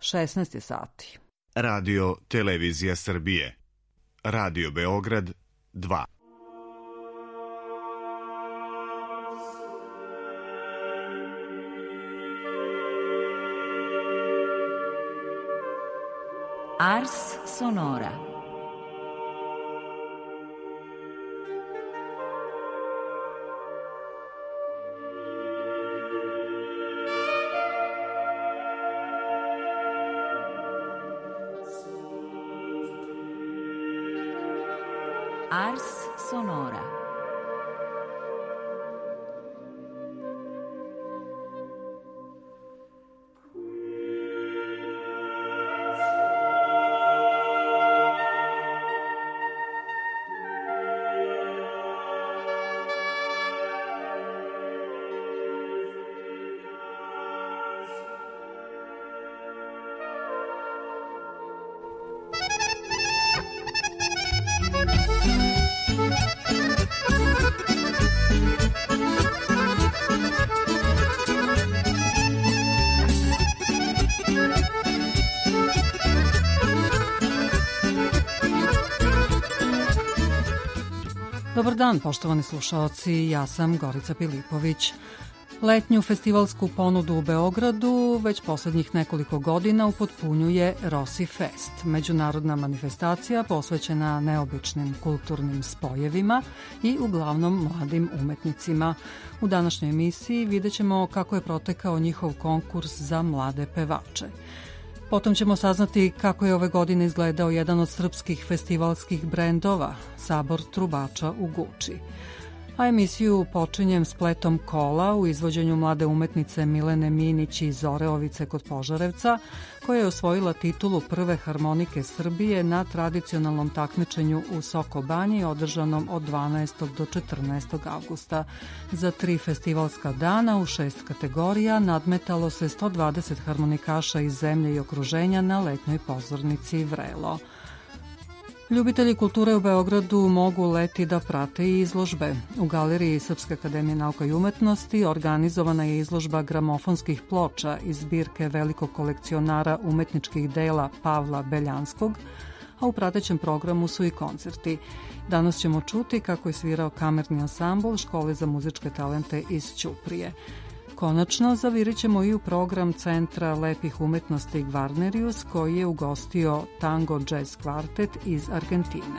16 sati. Radio Televizija Srbije. Radio Beograd 2. Ars Sonora. Ars Sonora. Dobar dan, poštovani slušaoci, ja sam Gorica Pilipović. Letnju festivalsku ponudu u Beogradu već poslednjih nekoliko godina upotpunjuje Rossi Fest, međunarodna manifestacija posvećena neobičnim kulturnim spojevima i uglavnom mladim umetnicima. U današnjoj emisiji vidjet ćemo kako je protekao njihov konkurs za mlade pevače. Potom ćemo saznati kako je ove godine izgledao jedan od srpskih festivalskih brendova, Sabor trubača u Guči. A emisiju počinjem spletom kola u izvođenju mlade umetnice Milene Minić iz Oreovice kod Požarevca, koja je osvojila titulu prve harmonike Srbije na tradicionalnom takmičenju u Soko Banji održanom od 12. do 14. avgusta. Za 3 festivalska dana u 6 kategorija nadmetalo se 120 harmonikaša iz zemlje i okruženja na letnjoj pozornici Vrelo. Ljubitelji kulture u Beogradu mogu leti da prate i izložbe. U galeriji Srpske akademije nauka i umetnosti organizovana je izložba gramofonskih ploča iz zbirke velikog kolekcionara umetničkih dela Pavla Beljanskog, a u pratećem programu su i koncerti. Danas ćemo čuti kako je svirao kamerni ansambl Škole za muzičke talente iz Ćuprije. Konačno, zavirit ćemo i u program Centra lepih umetnosti Gvarnerius, koji je ugostio tango jazz kvartet iz Argentine.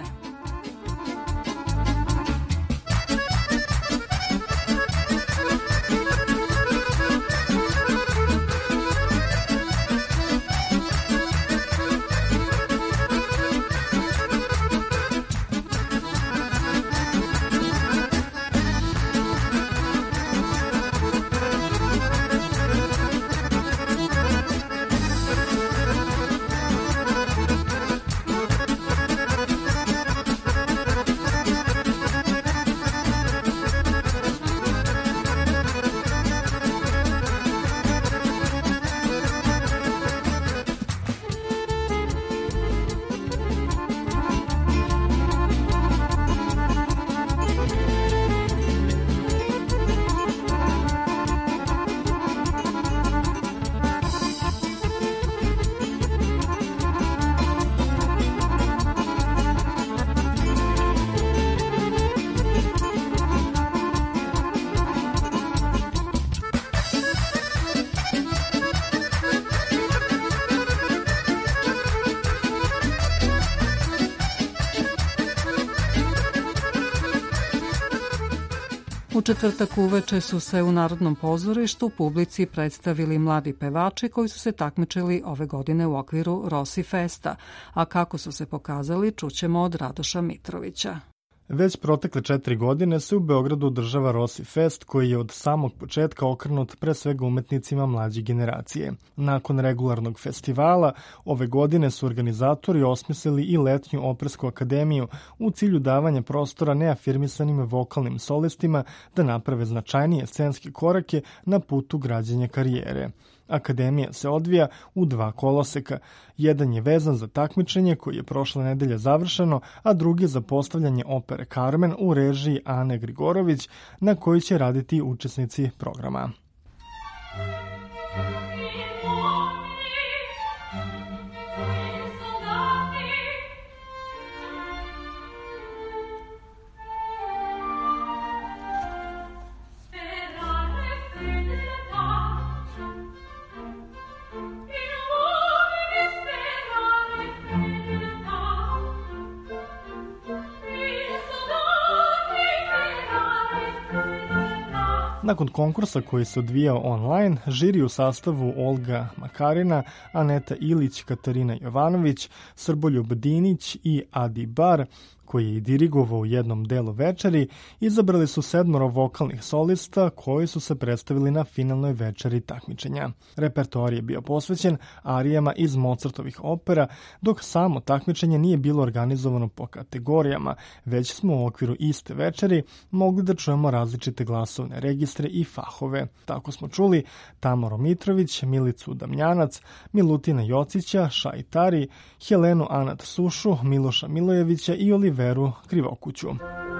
U četvrtak uveče su se u Narodnom pozorištu publici predstavili mladi pevači koji su se takmičili ove godine u okviru Rossi Festa, a kako su se pokazali čućemo od Radoša Mitrovića. Već protekle 4 godine se u Beogradu održava Rossi Fest, koji je od samog početka okrenut pre svega umetnicima mlađe generacije. Nakon regularnog festivala, ove godine su organizatori osmislili i letnju opersku akademiju u cilju davanja prostora neafirmisanim vokalnim solistima da naprave značajnije scenske korake na putu građenja karijere. Akademija se odvija u 2 koloseka. Jedan je vezan za takmičenje koji je prošle nedelje završeno, a drugi za postavljanje opere Carmen u režiji Ane Grigorović, na kojoj će raditi učesnici programa. Nakon konkursa koji se odvijao online, žiri u sastavu Olga Makarina, Aneta Ilić, Katarina Jovanović, Srboljub Dinić i Adi Bar, koji je i dirigovao u jednom delu večeri, izabrali su 7 vokalnih solista koji su se predstavili na finalnoj večeri takmičenja. Repertoar je bio posvećen arijama iz Mozartovih opera, dok samo takmičenje nije bilo organizovano po kategorijama, već smo u okviru iste večeri mogli da čujemo različite glasovne registre i fahove. Tako smo čuli Tamaru Mitrović, Milicu Damjanac, Milutina Jocića, Šajtari, Helenu Anat Sušu, Miloša Milojevića i Oliveru Krivokuću.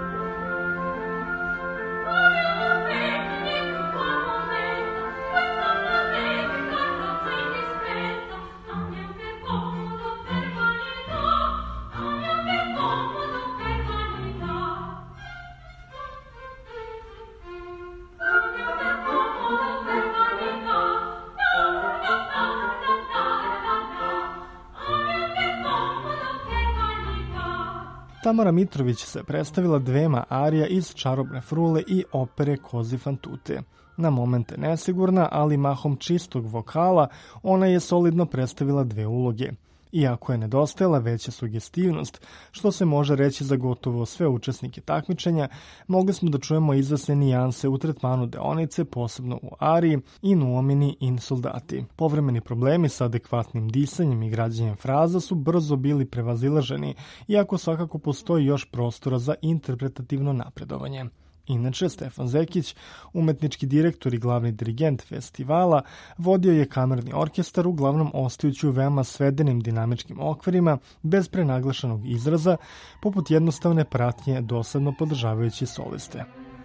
Tamara Mitrović se predstavila 2 arija iz Čarobne frule i opere Kozi fan tutte. Na momente nesigurna, ali mahom čistog vokala, ona je solidno predstavila 2 uloge. Iako je nedostajala veća sugestivnost, što se može reći za gotovo sve učesnike takmičenja, mogli smo da čujemo izvesne nijanse u tretmanu deonice, posebno u ariji In uomini in soldati. Povremeni problemi sa adekvatnim disanjem i građenjem fraza su brzo bili prevazilaženi, iako svakako postoji još prostora za interpretativno napredovanje. Inače, Stefan Zekić, umetnički direktor i glavni dirigent festivala, vodio je kamerni orkestar, uglavnom ostajući u veoma svedenim dinamičkim okvirima, bez prenaglašenog izraza, poput jednostavne pratnje dosadno podržavajući soliste.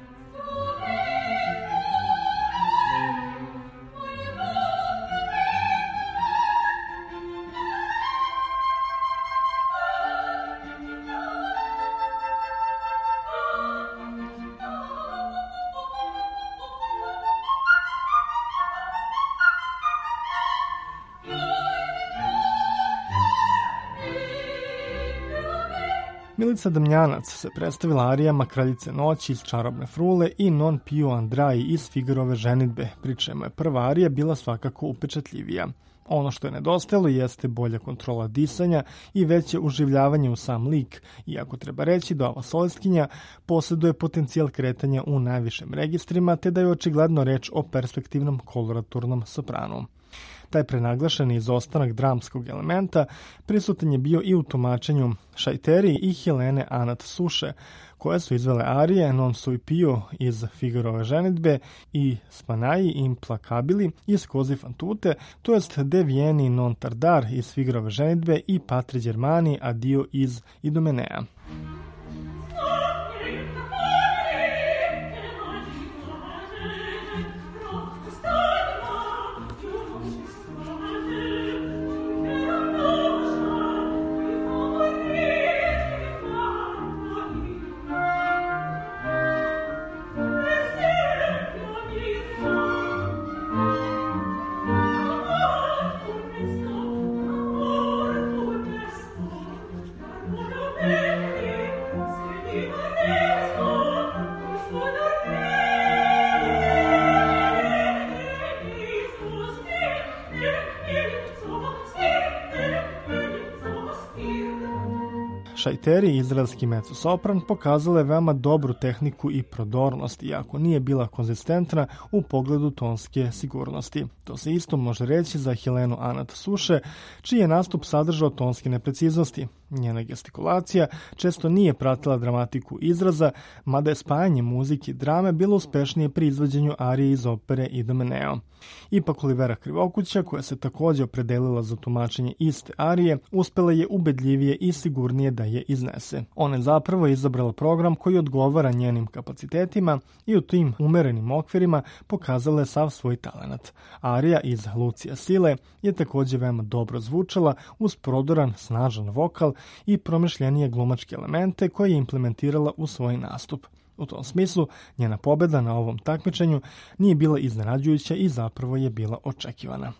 Milica Damjanac se predstavila arijama Kraljice noći iz Čarobne frule i Non più andrai iz Figarove ženidbe, pri čemu je prva arija bila svakako upečatljivija. Ono što je nedostajalo jeste bolja kontrola disanja i veće uživljavanje u sam lik, iako treba reći da ova solistkinja posjeduje potencijal kretanja u najvišim registrima, te da je očigledno reč o perspektivnom koloraturnom sopranu. Taj prenaglašeni izostanak dramskog elementa prisutan je bio i u tumačenju Šajteri i Helene Anat Suše, koje su izvele arije Non sui più iz Figarove ženidbe i Spanaji implacabili iz Kozi fan tutte, to jest De vieni non tardar iz Figarove ženidbe i Patri Germani addio iz Idomenea. Šajteri, izraelski mezzosopran, pokazala je veoma dobru tehniku i prodornost, iako nije bila konzistentna u pogledu tonske sigurnosti. To se isto može reći za Helenu Anat Suše, čiji je nastup sadržao tonske nepreciznosti. Njena gestikulacija često nije pratila dramatiku izraza, mada je spajanje muzike i drame bilo uspešnije pri izvođenju arije iz opere Idomeneo. Ipak Olivera Krivokuća, koja se također opredelila za tumačenje iste arije, uspela je ubedljivije i sigurnije da je iznese. Ona je zapravo izabrala program koji odgovara njenim kapacitetima i u tim umerenim okvirima pokazala je sav svoj talenat. Arija iz Lucija Sile je također veoma dobro zvučala uz prodoran, snažan vokal i promišljenije glumačke elemente koje je implementirala u svoj nastup. U tom smislu, njena pobjeda na ovom takmičenju nije bila iznenađujuća i zapravo je bila očekivana.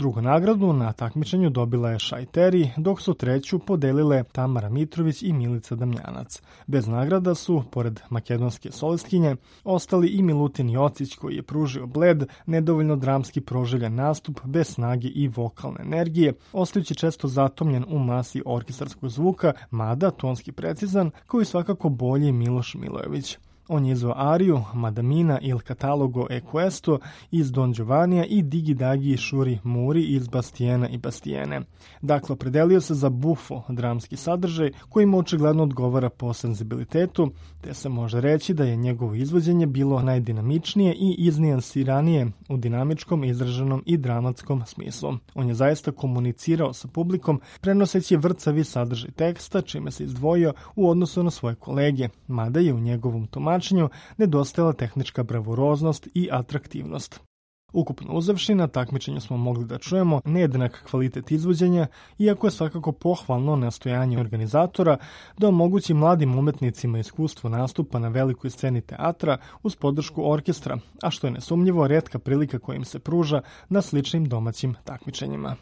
Drugu nagradu na takmičenju dobila je Šaj Teri, dok su treću podelile Tamara Mitrović i Milica Damjanac. Bez nagrada su, pored makedonske solistkinje, ostali i Milutin Jocić koji je pružio bled, nedovoljno dramski proželjan nastup bez snage i vokalne energije, ostajući često zatomljen u masi orkestarskog zvuka, mada tonski precizan, koji svakako bolji Miloš Milojević. On je izveo ariju Madamina il Catalogo e Questo iz Don Giovannija i Digi Dagi Šuri Muri iz Bastijena i Bastijene. Dakle, opredelio se za bufo dramski sadržaj koji mu očigledno odgovara po senzibilitetu, te se može reći da je njegovo izvođenje bilo najdinamičnije i iznijansiranije u dinamičkom, izraženom i dramatskom smislu. On je zaista komunicirao sa publikom, prenoseći vrcavi sadržaj teksta, čime se izdvojio u odnosu na svoje kolege, mada je u njegovom tumačenju nedostajala tehnička bravuroznost i atraktivnost. Ukupno uzevši, na takmičenju smo mogli da čujemo nejednak kvalitet izvođenja, iako je svakako pohvalno nastojanje organizatora da omogući mladim umetnicima iskustvo nastupa na velikoj sceni teatra uz podršku orkestra, a što je nesumnjivo retka prilika koja im se pruža na sličnim domaćim takmičenjima.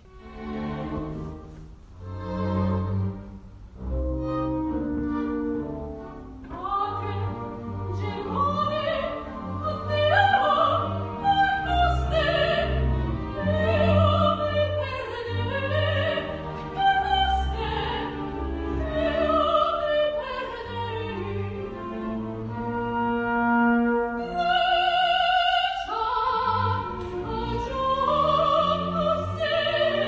Say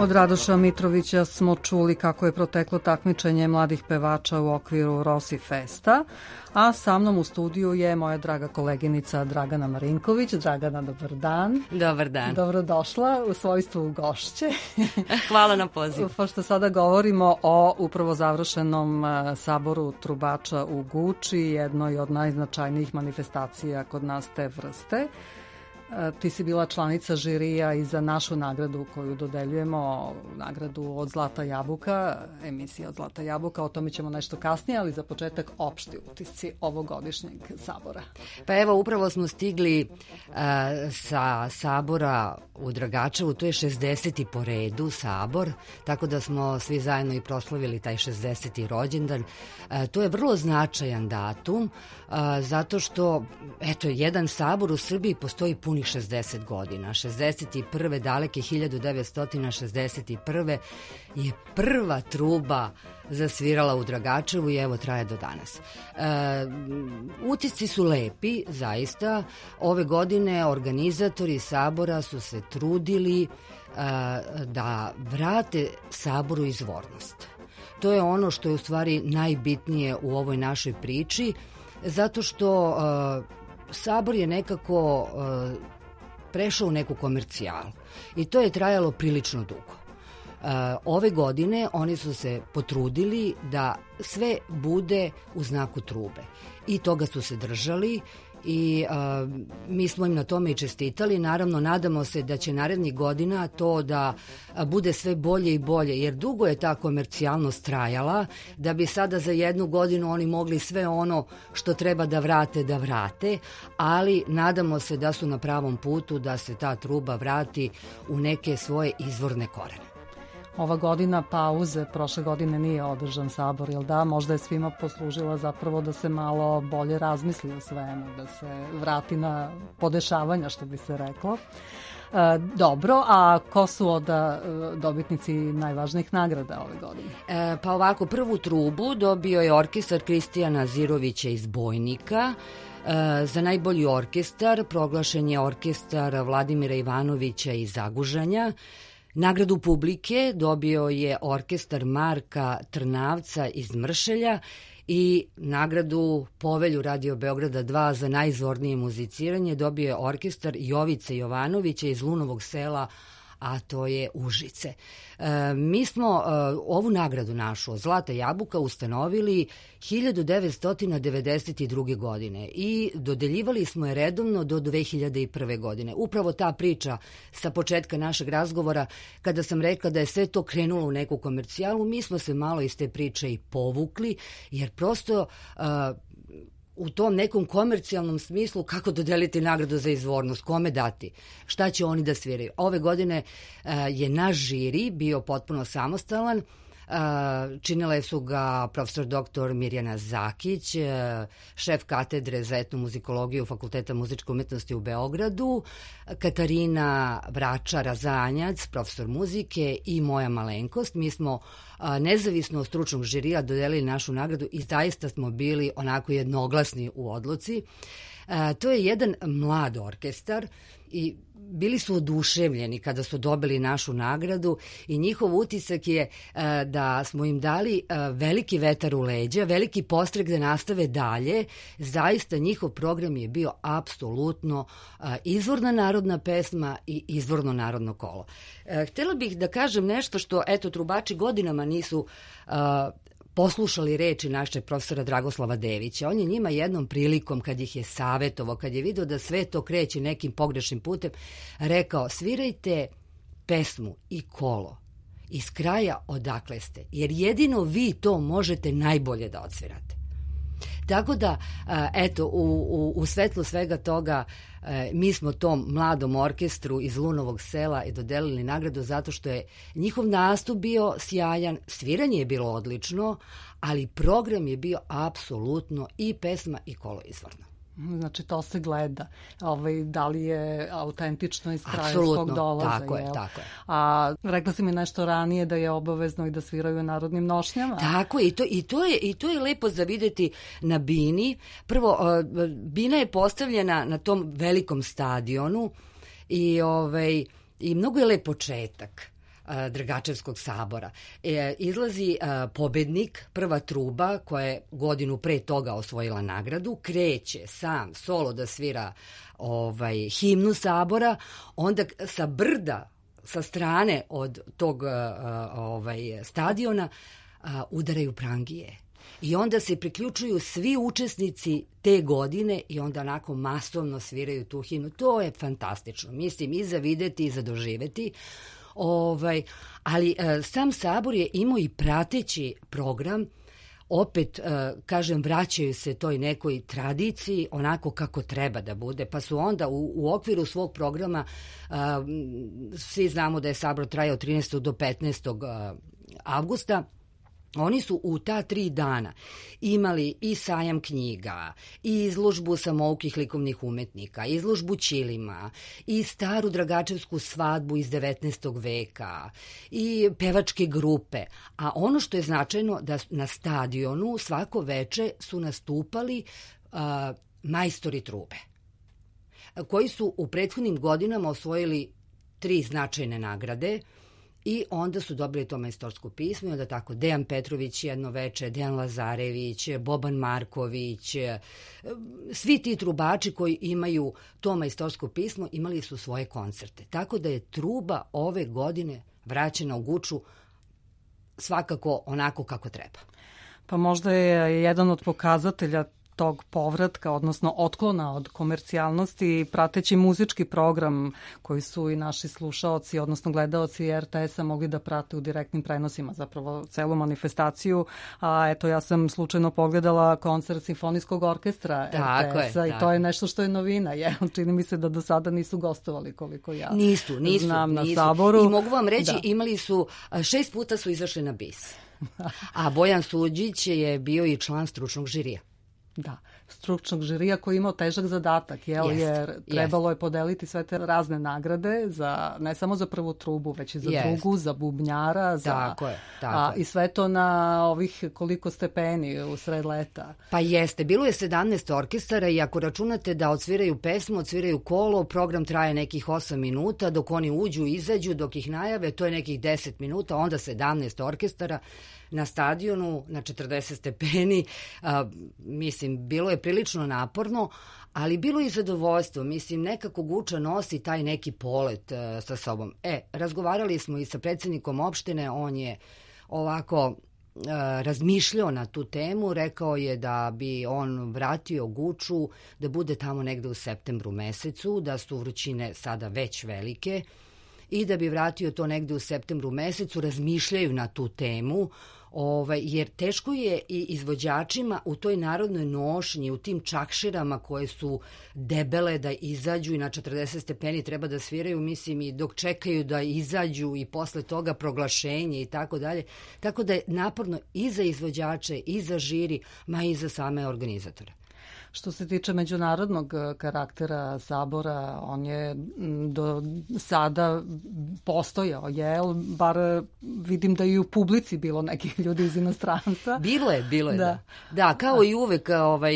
Od Radoša Mitrovića smo čuli kako je proteklo takmičenje mladih pevača u okviru Rossi Festa, a sa mnom u studiju je moja draga koleginica Dragana Marinković. Dragana, dobar dan. Dobar dan. Dobrodošla u svojstvu gošće. Hvala na pozivu. Pošto sada govorimo o upravo završenom saboru trubača u Guči, jednoj od najznačajnijih manifestacija kod nas te vrste. Ti si bila članica žirija i za našu nagradu koju dodeljujemo, nagradu od Zlata jabuka, emisija od Zlata jabuka, o tome ćemo nešto kasnije, ali za početak opšti utisci ovogodišnjeg sabora. Pa evo, upravo smo stigli sa sabora u Dragačevu, to je 60. po redu sabor, tako da smo svi zajedno i proslavili taj 60. rođendan. To je vrlo značajan datum, zato što, jedan sabor u Srbiji postoji punih 60 godina. 61. daleke 1961. je prva truba zasvirala u Dragačevu i evo traje do danas. Utisci su lepi, zaista. Ove godine organizatori sabora su se trudili da vrate saboru izvornost. To je ono što je u stvari najbitnije u ovoj našoj priči, zato što sabor je nekako prešao u neku komercijalu i to je trajalo prilično dugo. Ove godine oni su se potrudili da sve bude u znaku trube i toga su se držali i mi smo im na tome i čestitali. Naravno, nadamo se da će narednih godina to da bude sve bolje i bolje, jer dugo je ta komercijalnost trajala, da bi sada za jednu godinu oni mogli sve ono što treba da vrate, ali nadamo se da su na pravom putu da se ta truba vrati u neke svoje izvorne korene. Ova godina pauze, prošle godine nije održan sabor, jel da? Možda je svima poslužila zapravo da se malo bolje razmisli o svemu, da se vrati na podešavanja, što bi se reklo. Dobro, a ko su onda dobitnici najvažnijih nagrada ove godine? Pa ovako, prvu trubu dobio je orkestar Kristijana Zirovića iz Bojnika. Za najbolji orkestar proglašen je orkestar Vladimira Ivanovića iz Zagužanja. Nagradu publike dobio je orkestar Marka Trnavca iz Mršelja i nagradu Povelju Radio Beograda 2 za najizvornije muziciranje dobio je orkestar Jovice Jovanovića iz Lunovog sela, a to je Užice. Mi smo ovu nagradu našu od Zlata jabuka ustanovili 1992. godine i dodeljivali smo je redovno do 2001. godine. Upravo ta priča sa početka našeg razgovora, kada sam rekla da je sve to krenulo u neku komercijalu, mi smo se malo iz te priče i povukli, jer prosto u tom nekom komercijalnom smislu kako dodeliti nagradu za izvornost, kome dati, šta će oni da sviraju. Ove godine je naš žiri bio potpuno samostalan. Činile su ga profesor dr. Mirjana Zakić, šef katedre za etnomuzikologiju Fakulteta muzičke umetnosti u Beogradu, Katarina Vrača-Razanjac, profesor muzike i moja malenkost. Mi smo nezavisno od stručnog žirija dodelili našu nagradu i zaista smo bili onako jednoglasni u odluci. To je jedan mlad orkestar i bili su oduševljeni kada su dobili našu nagradu i njihov utisak je da smo im dali veliki vetar u leđa, veliki podstrek da nastave dalje. Zaista njihov program je bio apsolutno izvorna narodna pesma i izvorno narodno kolo. Htela bih da kažem nešto što, trubači godinama nisu poslušali reči našeg profesora Dragoslava Devića. On je njima jednom prilikom, kad ih je savetovao, kad je vidio da sve to kreće nekim pogrešnim putem, rekao: svirajte pesmu i kolo iz kraja odakle ste, jer jedino vi to možete najbolje da odsvirate. Tako da, u svetlu svega toga, mi smo tom mladom orkestru iz Lunovog sela i dodelili nagradu zato što je njihov nastup bio sjajan, sviranje je bilo odlično, ali program je bio apsolutno i pesma i kolo izvorno. Znači, to se gleda. Da li je autentično iz kraja svog dolaza. Tako je. A rekla si mi nešto ranije da je obavezno i da sviraju narodnim nošnjama. Tako je, i to je lepo za videti na bini. Prvo, bina je postavljena na tom velikom stadionu i mnogo je lep početak. Dragačevskog sabora. Izlazi pobednik, prva truba koja je godinu pre toga osvojila nagradu, kreće sam solo da svira himnu sabora, onda sa brda, sa strane od tog stadiona udaraju prangije. I onda se priključuju svi učesnici te godine i onda onako masovno sviraju tu himnu. To je fantastično. Mislim, i za videti i za doživeti. Ali sam sabor je imao i prateći program. Opet, kažem, vraćaju se toj nekoj tradiciji onako kako treba da bude, pa su onda u okviru svog programa, svi znamo da je sabor trajao 13. do 15. avgusta, oni su u ta 3 dana imali i sajam knjiga, i izložbu samoukih likovnih umetnika, izložbu ćilima, i staru Dragačevsku svadbu iz 19. veka, i pevačke grupe. A ono što je značajno da na stadionu svako veče su nastupali majstori trube, koji su u prethodnim godinama osvojili 3 značajne nagrade. I onda su dobili to majstorsko pismo i onda tako Dejan Petrović jedno veče, Dejan Lazarević, Boban Marković, svi ti trubači koji imaju to majstorsko pismo imali su svoje koncerte. Tako da je truba ove godine vraćena u Guču svakako onako kako treba. Pa možda je jedan od pokazatelja tog povratka, odnosno otklona od komercijalnosti, prateći muzički program koji su i naši slušaoci, odnosno gledaoci RTS-a mogli da prate u direktnim prenosima, zapravo celu manifestaciju. A eto, ja sam slučajno pogledala koncert Simfonijskog orkestra RTS-a i to je nešto što je novina. Čini mi se da do sada nisu gostovali koliko ja znam na Saboru. I mogu vam reći, imali su 6 puta su izašli na bis. A Bojan Suđić je bio i član stručnog žirija. Da, stručnog žirija koji je imao težak zadatak, jer trebalo je podeliti sve te razne nagrade, ne samo za prvu trubu, već i za drugu, za bubnjara, tako je. I sve to na ovih koliko stepeni u sred leta. Pa jeste, bilo je 17 orkestara i ako računate da odsviraju pesmu, odsviraju kolo, program traje nekih 8 minuta, dok oni uđu, izađu, dok ih najave, to je nekih 10 minuta, onda 17 orkestara na stadionu na 40 stepeni. Mislim, bilo je prilično naporno, ali bilo je i zadovoljstvo. Mislim, nekako Guča nosi taj neki polet sa sobom. Razgovarali smo i sa predsjednikom opštine, on je ovako razmišljao na tu temu, rekao je da bi on vratio Guču, da bude tamo negde u septembru mesecu, da su vrućine sada već velike i da bi vratio to negde u septembru mesecu, razmišljaju na tu temu, jer teško je i izvođačima u toj narodnoj nošnji, u tim čakširama koje su debele da izađu i na 40 stepeni treba da sviraju, mislim, i dok čekaju da izađu i posle toga proglašenje i tako dalje. Tako da je naporno i za izvođače, i za žiri, ma i za same organizatore. Što se tiče međunarodnog karaktera sabora, on je do sada postojao, bar vidim da i u publici bilo nekih ljudi iz inostranstva. Bilo je, da. Da, kao i uvek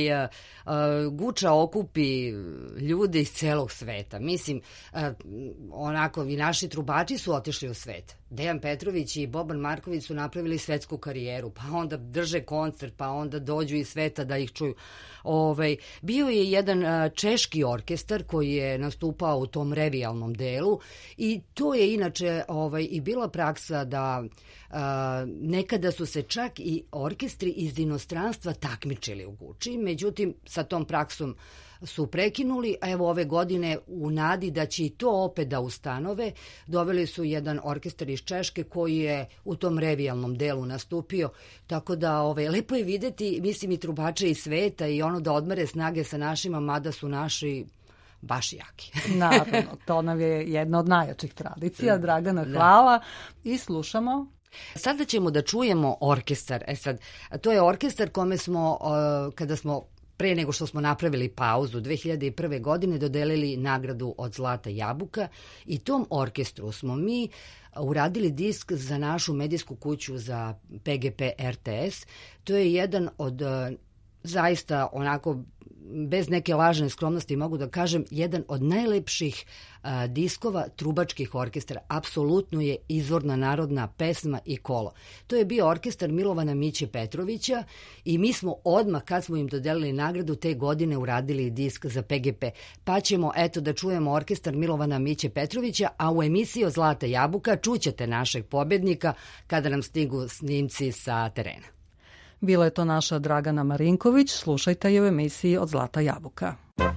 Guča okupi ljude iz celog sveta. Mislim, onako, i naši trubači su otišli u svet. Dejan Petrović i Boban Marković su napravili svetsku karijeru, pa onda drže koncert, pa onda dođu iz sveta da ih čuju. Bio je jedan češki orkestar koji je nastupao u tom revijalnom delu i to je inače i bila praksa da nekada su se čak i orkestri iz inostranstva takmičili u Guči, međutim sa tom praksom su prekinuli, a evo ove godine u nadi da će i to opet da ustanove, doveli su jedan orkestar iz Češke koji je u tom revijalnom delu nastupio, tako da lepo je videti, mislim, i trubače iz sveta i ono da odmere snage sa našima, mada su naši baš jaki. Naravno, to nam je jedna od najjačih tradicija. Dragana, hvala i slušamo. Sada ćemo da čujemo orkestar. To je orkestar kome smo, kada smo pre nego što smo napravili pauzu 2001. godine dodelili nagradu od Zlata jabuka i tom orkestru smo mi uradili disk za našu medijsku kuću za PGP RTS. To je jedan od zaista onako bez neke lažne skromnosti mogu da kažem, jedan od najlepših diskova trubačkih orkestara. Apsolutno je izvorna narodna pesma i kolo. To je bio orkestar Milovana Miće Petrovića i mi smo odmah, kad smo im dodelili nagradu, te godine uradili disk za PGP. Pa ćemo, eto, da čujemo orkestar Milovana Miće Petrovića, a u emisiji o Zlata jabuka čućete našeg pobednika kada nam stigu snimci sa terena. Bila je to naša Dragana Marinković, slušajte je u emisiji od Zlata jabuka.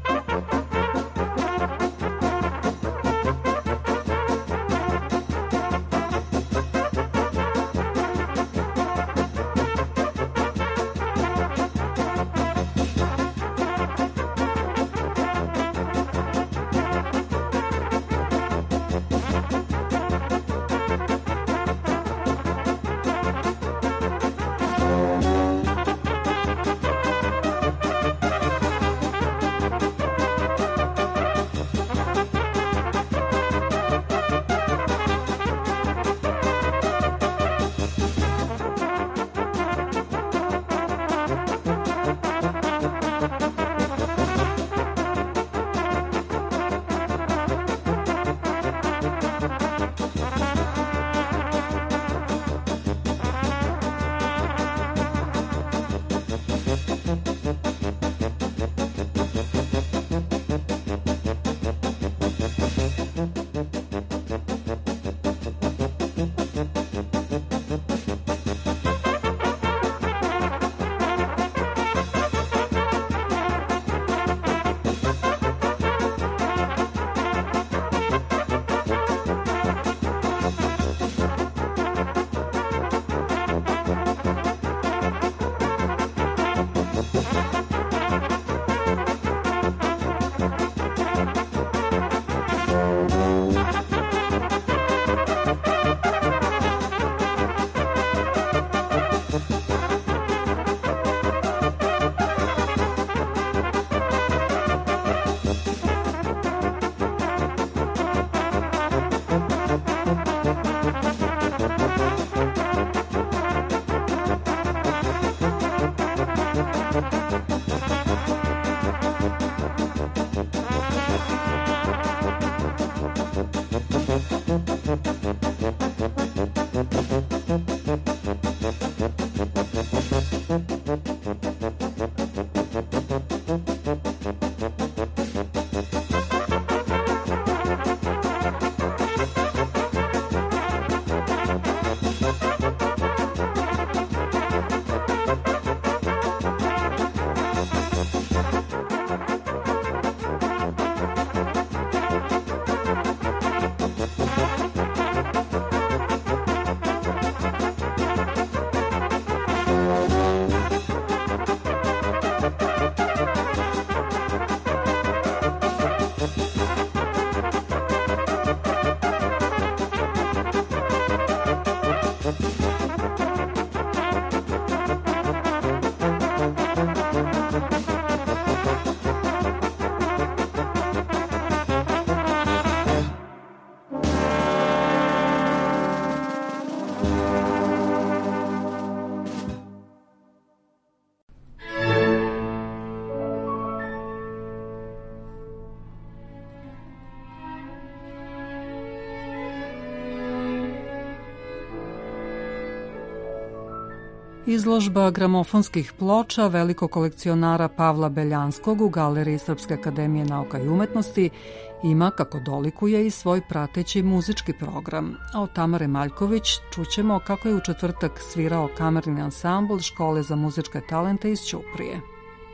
Izložba gramofonskih ploča velikog kolekcionara Pavla Beljanskog u Galeriji Srpske akademije nauka i umetnosti ima, kako dolikuje, i svoj prateći muzički program. A od Tamare Maljković čućemo kako je u četvrtak svirao kamerni ansambl Škole za muzičke talente iz Ćuprije.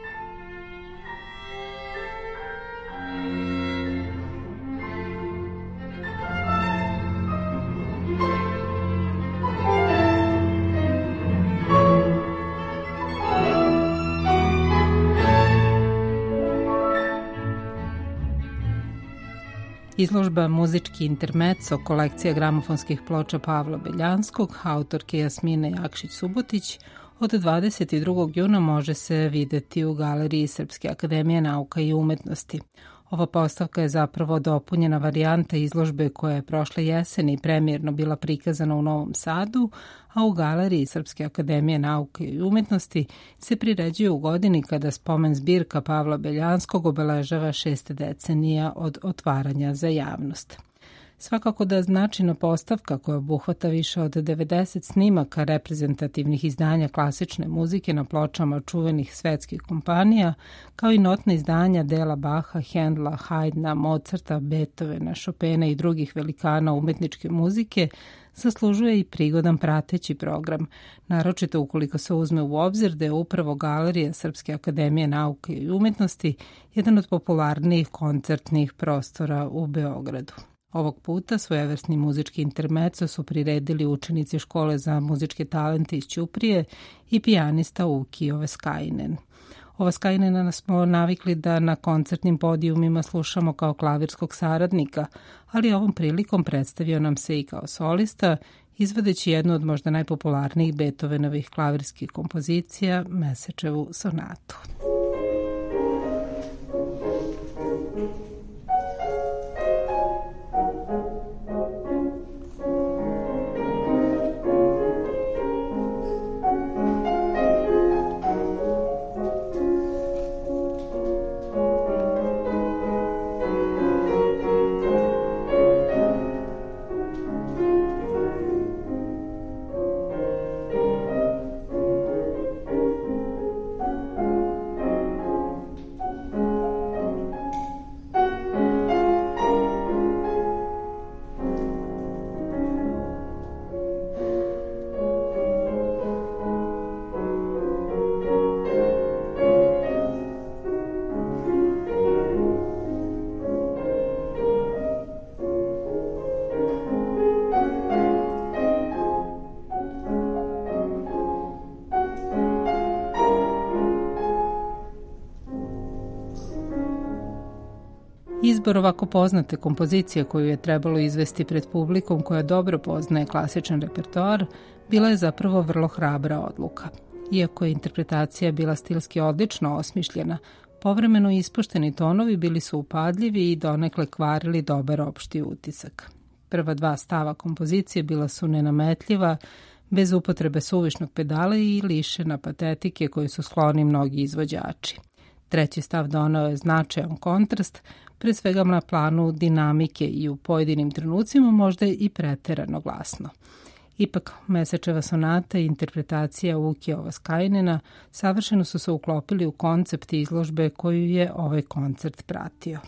Izložba Muzički intermezzo, kolekcija gramofonskih ploča Pavla Beljanskog, autorke Jasmine Jakšić-Subotić, od 22. juna može se videti u Galeriji Srpske akademije nauka i umetnosti. Ova postavka je zapravo dopunjena varijanta izložbe koja je prošle jeseni premijerno bila prikazana u Novom Sadu, a u Galeriji Srpske akademije nauke i umetnosti se priređuje u godini kada spomen zbirka Pavla Beljanskog obeležava 6. decenija od otvaranja za javnost. Svakako da značajna postavka koja obuhvata više od 90 snimaka reprezentativnih izdanja klasične muzike na pločama čuvenih svetskih kompanija, kao i notna izdanja dela Baha, Hendla, Haydna, Mozarta, Beethovena, Chopina i drugih velikana umetničke muzike, zaslužuje i prigodan prateći program, naročito ukoliko se uzme u obzir da je upravo Galerija Srpske akademije nauke i umetnosti jedan od popularnijih koncertnih prostora u Beogradu. Ovog puta svojevrsni muzički intermezzo su priredili učenici škole za muzičke talente iz Ćuprije i pijanista Uki Oveskainen. Oveskainena smo navikli da na koncertnim podijumima slušamo kao klavirskog saradnika, ali ovom prilikom predstavio nam se i kao solista, izvodeći jednu od možda najpopularnijih Beethovenovih klavirskih kompozicija, Mesečevu sonatu. Izbor ovako poznate kompozicije koju je trebalo izvesti pred publikom koja dobro poznaje klasičan repertoar, bila je zapravo vrlo hrabra odluka. Iako je interpretacija bila stilski odlično osmišljena, povremeno ispušteni tonovi bili su upadljivi i donekle kvarili dobar opšti utisak. Prva dva stava kompozicije bila su nenametljiva, bez upotrebe suvišnog pedala i lišena patetike koju su skloni mnogi izvođači. Treći stav donao je značajan kontrast, pre svega na planu dinamike i u pojedinim trenucima možda i preterano glasno. Ipak, Mesečeva sonata i interpretacija Uki Oveskainena savršeno su se uklopili u koncept izložbe koju je ovaj koncert pratio.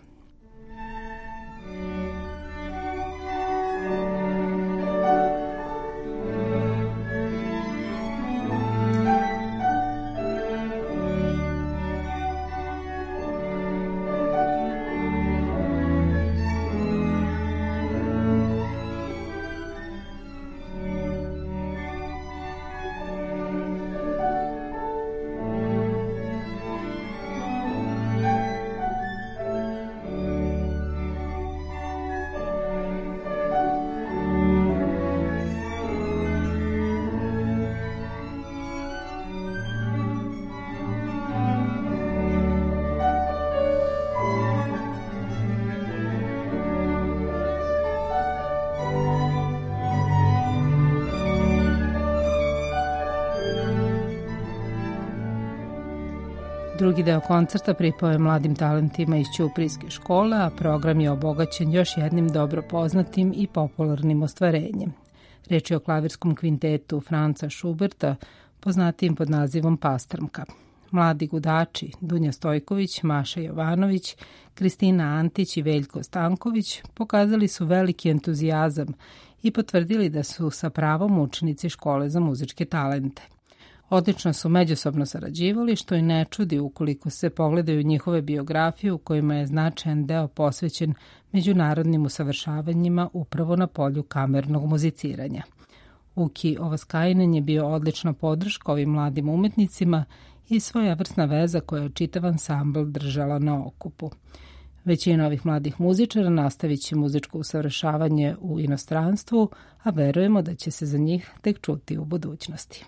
Drugi deo koncerta pripao je mladim talentima iz Ćuprijske škole, a program je obogaćen još jednim dobro poznatim i popularnim ostvarenjem. Reč je o klavirskom kvintetu Franca Schuberta, poznatijim pod nazivom Pastrmka. Mladi gudači Dunja Stojković, Maša Jovanović, Kristina Antić i Veljko Stanković pokazali su veliki entuzijazam i potvrdili da su sa pravom učenici škole za muzičke talente. Odlično su međusobno sarađivali, što i ne čudi ukoliko se pogledaju njihove biografije u kojima je značajan deo posvećen međunarodnim usavršavanjima upravo na polju kamernog muziciranja. Uki Oveskainen je bio odlična podrška ovim mladim umetnicima i svojevrsna veza koja je čitav ansambl držala na okupu. Većina ovih mladih muzičara nastavit će muzičko usavršavanje u inostranstvu, a verujemo da će se za njih tek čuti u budućnosti.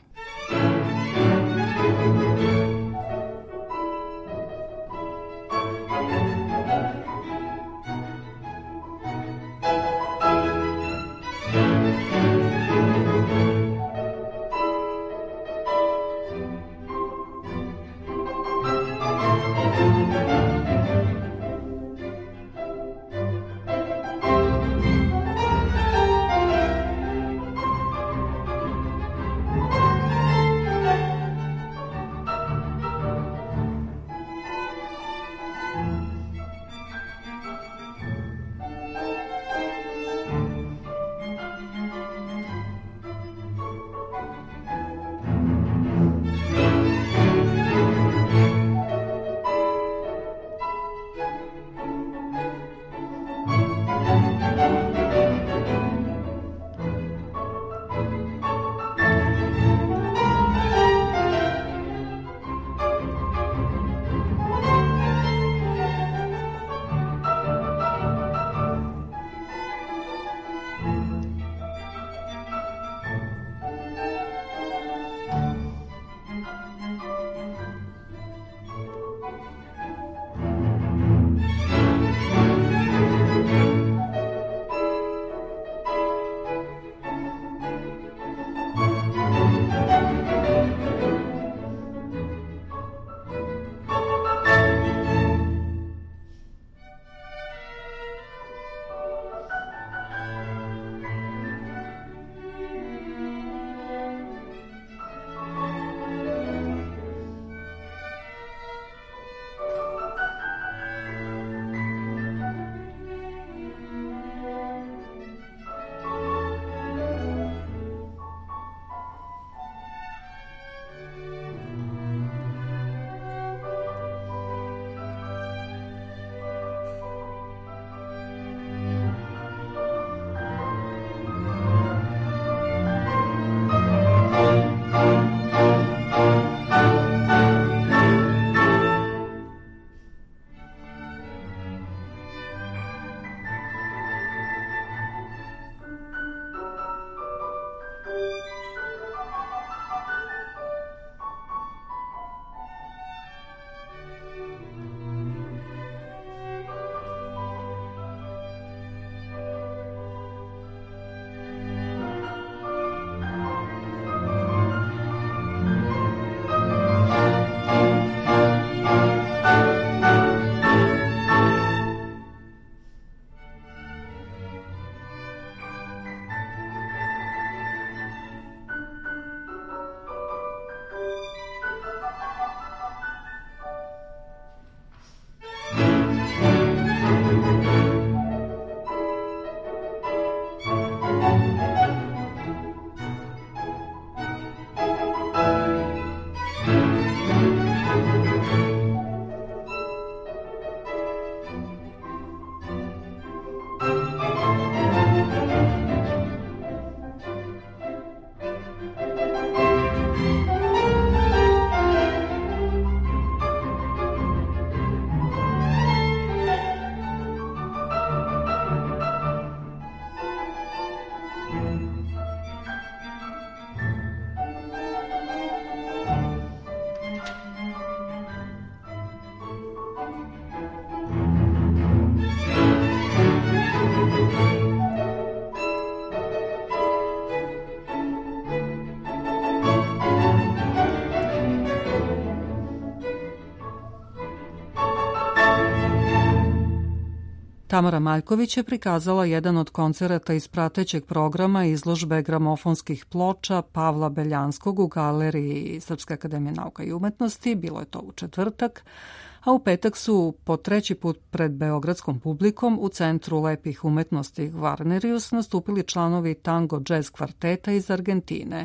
Tamara Maljković je prikazala jedan od koncerata iz pratećeg programa izložbe gramofonskih ploča Pavla Beljanskog u Galeriji Srpske akademije nauka i umetnosti. Bilo je to u četvrtak, a u petak su po treći put pred beogradskom publikom u Centru lepih umetnosti Gvarnerius nastupili članovi tango jazz kvarteta iz Argentine.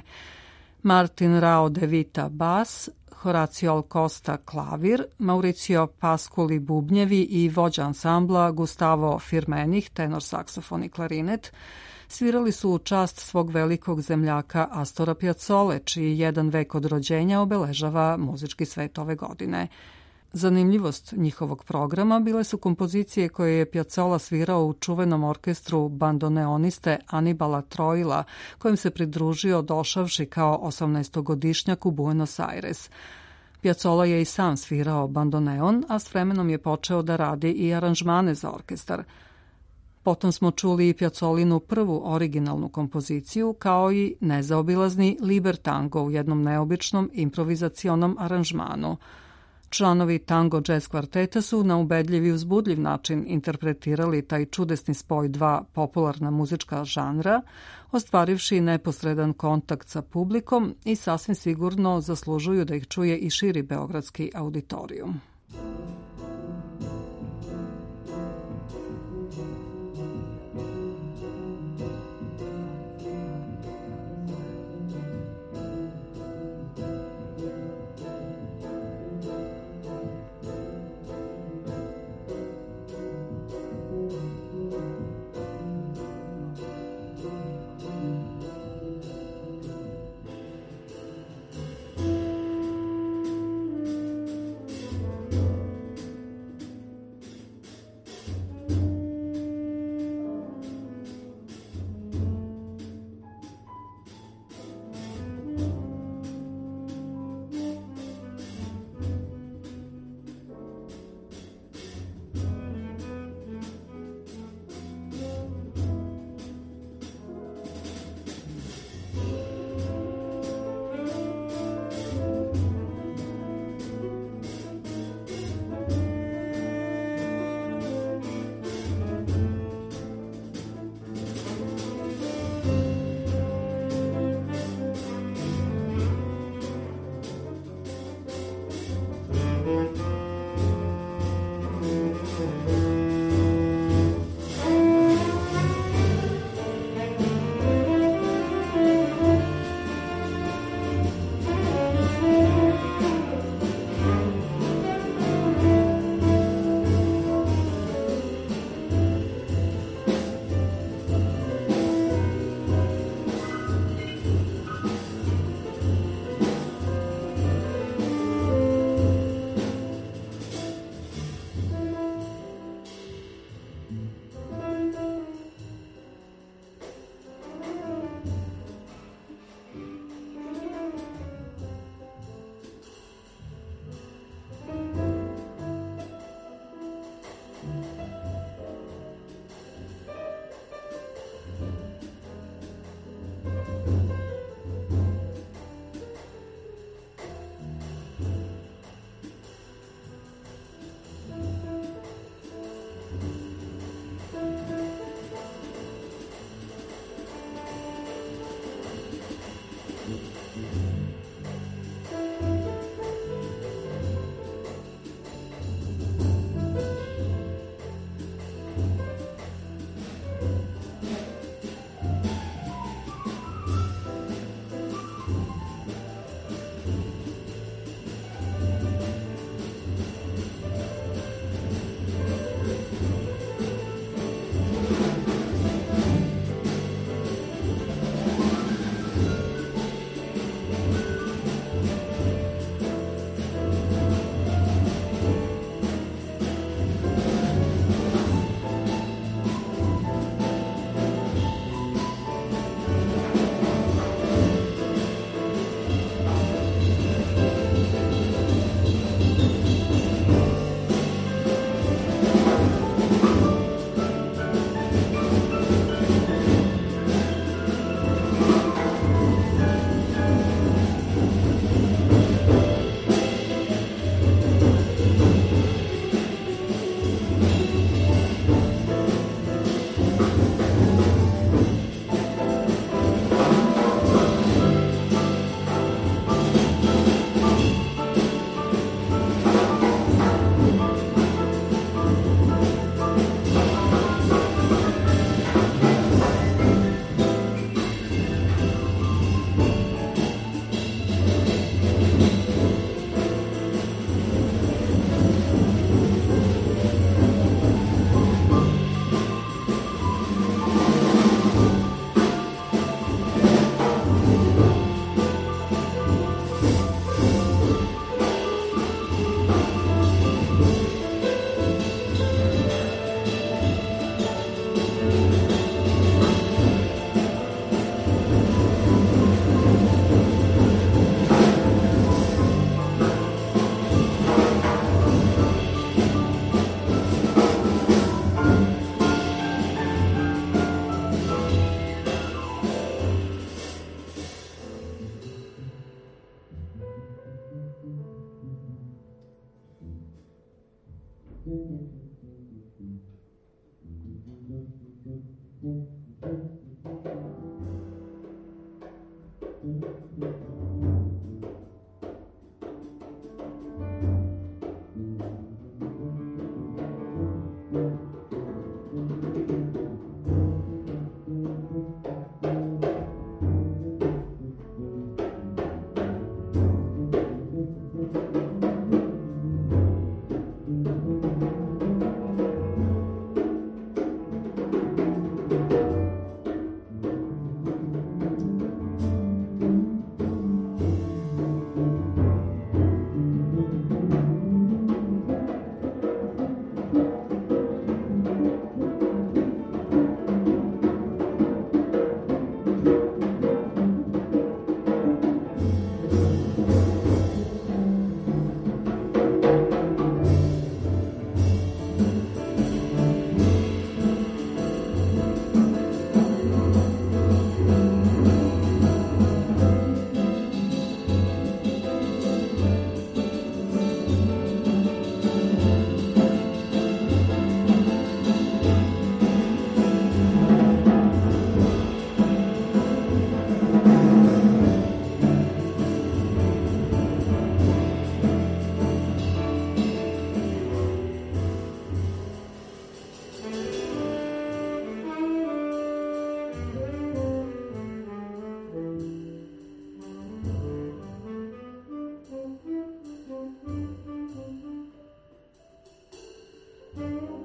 Martin Rao de Vita bas, Horacio Costa klavir, Mauricio Pascoli bubnjevi i vođa ansambla Gustavo Firmenih, tenor saksofon i klarinet, svirali su u čast svog velikog zemljaka Astora Piazzole, čiji jedan vek od rođenja obeležava muzički svet ove godine. Zanimljivost njihovog programa bile su kompozicije koje je Piazzolla svirao u čuvenom orkestru bandoneoniste Anibala Troila, kojem se pridružio došavši kao 18-godišnjak u Buenos Aires. Piazzolla je i sam svirao bandoneon, a s vremenom je počeo da radi i aranžmane za orkestar. Potom smo čuli i Piazzolinu prvu originalnu kompoziciju, kao i nezaobilazni Libertango u jednom neobičnom improvizacionom aranžmanu. Članovi tango jazz kvarteta su na ubedljiv i uzbudljiv način interpretirali taj čudesni spoj dva popularna muzička žanra, ostvarivši neposredan kontakt sa publikom i sasvim sigurno zaslužuju da ih čuje i širi beogradski auditorijum. Thank you.